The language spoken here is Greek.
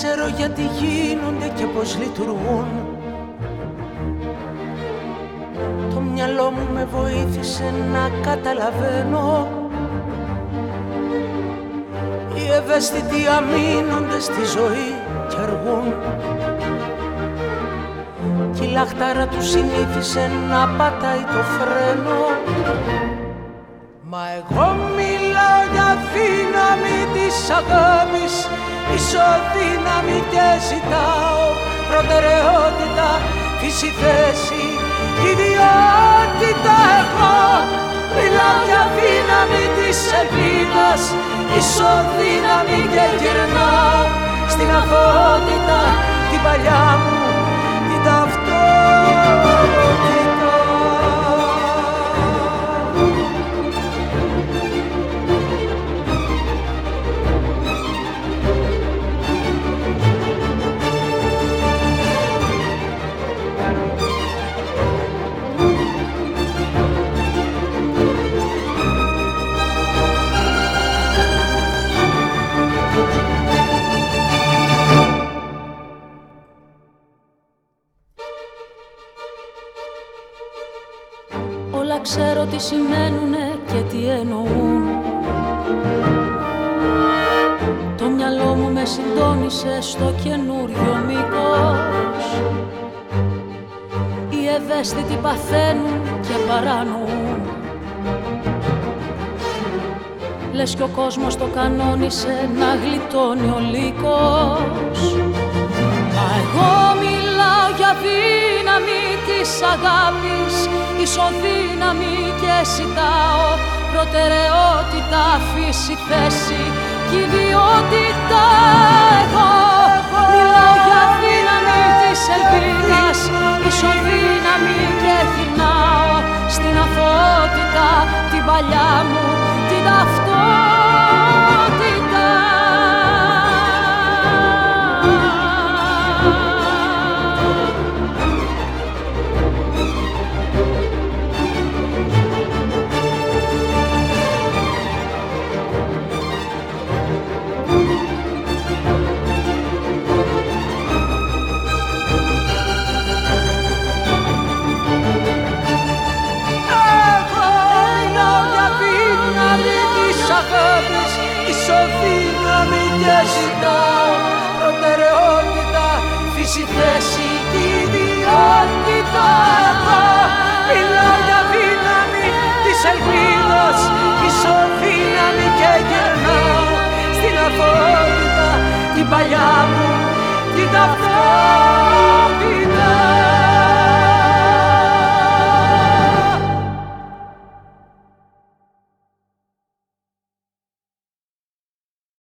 ξέρω γιατί γίνονται και πως λειτουργούν. Το μυαλό μου με βοήθησε να καταλαβαίνω. Οι ευαίσθητοι αμήνονται στη ζωή κι αργούν. Κι η λαχτάρα του συνήθισε να πατάει το φρένο. Μα εγώ μιλάω για δύναμη της αγάπης, ισοδύναμη και ζητάω προτεραιότητα, φύση, θέση, ιδιότητα. Εγώ μιλάω για δύναμη της ελπίδας, ισοδύναμη και γυρνάω στην αθωότητα την παλιά μου την ταυτότητα. Ξέρω τι σημαίνουνε και τι εννοούν. Το μυαλό μου με συντόνισε στο καινούριο μήκος. Οι ευαίσθητοι παθαίνουν και παρανοούν. Λες κι ο κόσμος το κανόνισε να γλιτώνει ο λύκος. Μα εγώ μιλάω για δύναμη της αγάπης, ισοδύναμη και ζητάω προτεραιότητα, φύση, θέση κι ιδιότητα. Εγώ μιλάω για δύναμη της ελπίδας, ισοδύναμη και γυρνάω στην αθωότητα την παλιά μου την ταυτότητα. Ισοδύναμη και ζητάω προτεραιότητα, φύση, θέση και ιδιότητα. Μιλάω για δύναμη της ελπίδας, ισοδύναμη και γυρνάω στην αθωότητα την παλιά μου την ταυτότητα.